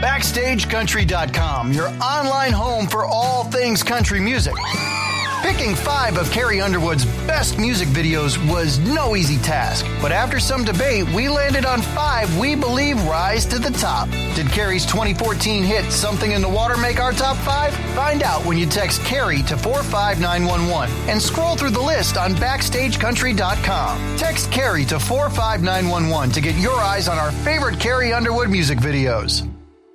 BackstageCountry.com, your online home for all things country music. Picking 5 of Carrie Underwood's best music videos was no easy task, but after some debate, we landed on 5 we believe rise to the top. Did Carrie's 2014 hit Something in the Water make our top 5? Find out when you text Carrie to 45911 and scroll through the list on BackstageCountry.com. Text Carrie to 45911 to get your eyes on our favorite Carrie Underwood music videos.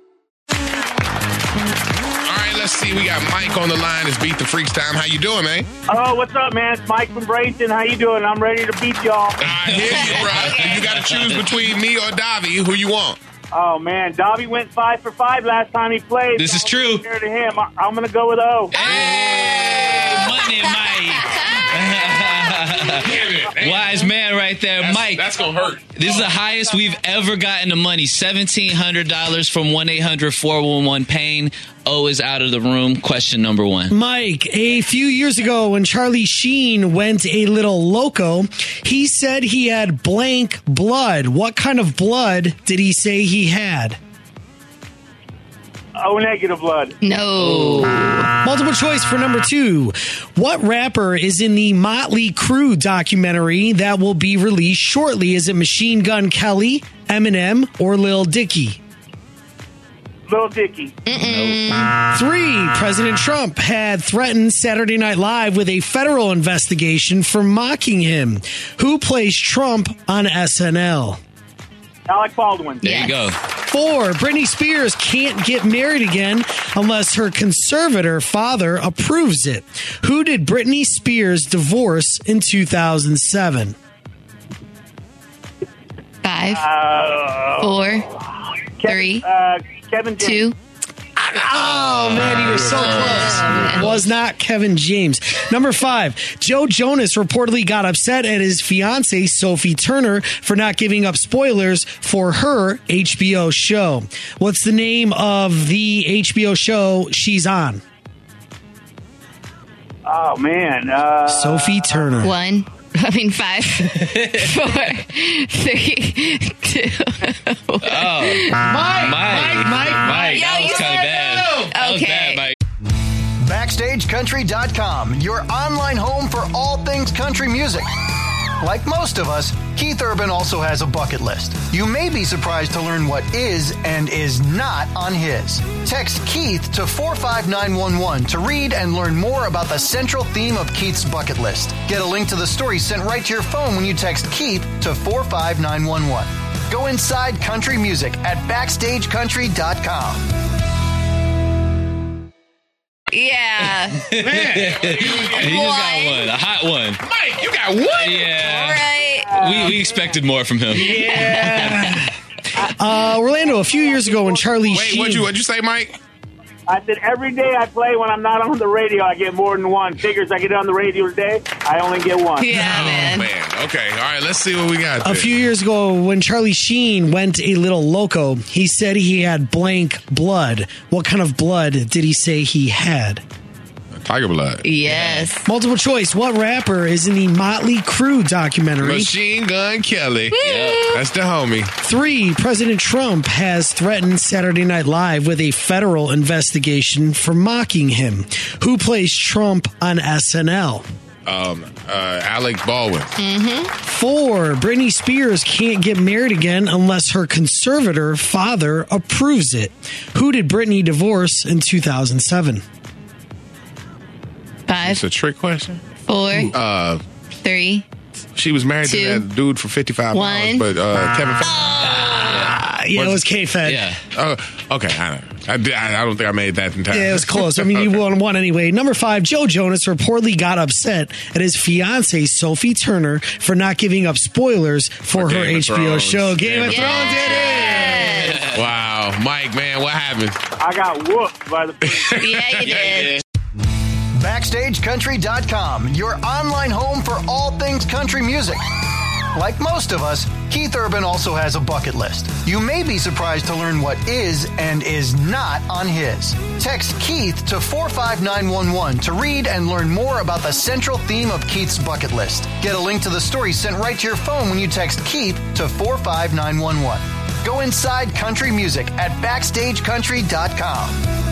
Let's see, we got Mike on the line. It's Beat the Freaks time. How you doing, man? Oh, what's up, man? It's Mike from Bradenton. How you doing? I'm ready to beat y'all. I hear you, bro. You got to choose between me or Davi. Who you want? Oh, man. Davi went 5 for 5 last time he played. This is true. To him. I'm going to go with O. Hey, money, Mike. Wise man right there, Mike. That's going to hurt. This is the highest we've ever gotten the money. $1,700 from 1-800-411-PAIN. O is out of the room. Question number 1. Mike, a few years ago when Charlie Sheen went a little loco, he said he had blank blood. What kind of blood did he say he had? O negative blood. No. Multiple choice for number 2. What rapper is in the Motley Crue documentary that will be released shortly? Is it Machine Gun Kelly, Eminem, or Lil Dicky? Lil Dicky. 3. President Trump had threatened Saturday Night Live with a federal investigation for mocking him. Who plays Trump on SNL? Alec Baldwin. There you go. 4. Britney Spears can't get married again unless her conservator father approves it. Who did Britney Spears divorce in 2007? 5, 4, 3, Kevin 2. Oh, man, you were so close. Was not Kevin James. Number 5, Joe Jonas reportedly got upset at his fiancée, Sophie Turner, for not giving up spoilers for her HBO show. What's the name of the HBO show she's on? Oh, man. Sophie Turner. 5, 4, 3, 2. Mike. That was kind of bad. That was bad, Mike. BackstageCountry.com, your online home for all things country music. Like most of us, Keith Urban also has a bucket list. You may be surprised to learn what is and is not on his. Text Keith to 45911 to read and learn more about the central theme of Keith's bucket list. Get a link to the story sent right to your phone when you text Keith to 45911. Go inside country music at BackstageCountry.com. Yeah. Man. He just got one. A hot one. Mike, you got one? Yeah. Right. We expected more from him. Yeah. Orlando, a few years ago when Charlie Sheen... What'd you say, Mike? I said every day I play when I'm not on the radio, I get more than one. Figures I get on the radio today, I only get one. Yeah, man. Okay. All right, let's see what we got there. A few years ago when Charlie Sheen went a little loco, he said he had blank blood. What kind of blood did he say he had? Tiger blood. Yes. Multiple choice. What rapper is in the Motley Crue documentary? Machine Gun Kelly. Yep. That's the homie. 3. President Trump has threatened Saturday Night Live with a federal investigation for mocking him. Who plays Trump on SNL? Alec Baldwin. 4. Britney Spears can't get married again unless her conservator father approves it. Who did Britney divorce in 2007? 5, It's a trick question. 4, 3. She was married 2, to that dude for $55, 1. but Kevin. Yeah, it was K-Fed. Yeah. Okay. I don't think I made that in time. Yeah, it was close. I mean, you won anyway. Number 5, Joe Jonas reportedly got upset at his fiancée, Sophie Turner, for not giving up spoilers for her Game of HBO Thrones. show. Game of Thrones did it! Wow. Mike, man, what happened? I got whooped by the Yeah, you did. BackstageCountry.com, your online home for all things country music. Like most of us, Keith Urban also has a bucket list. You may be surprised to learn what is and is not on his. Text Keith to 45911 to read and learn more about the central theme of Keith's bucket list. Get a link to the story sent right to your phone when you text Keith to 45911. Go inside country music at BackstageCountry.com.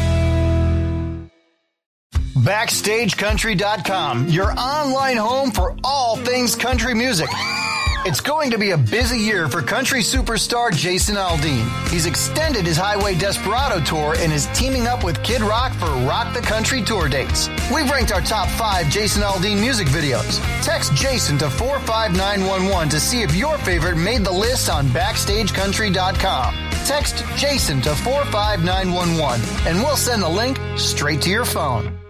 BackstageCountry.com, your online home for all things country music. It's going to be a busy year for country superstar Jason Aldean. He's extended his Highway Desperado tour and is teaming up with Kid Rock for Rock the Country tour dates. We've ranked our top 5 Jason Aldean music videos. Text Jason to 45911 to see if your favorite made the list on BackstageCountry.com. Text Jason to 45911 and we'll send the link straight to your phone.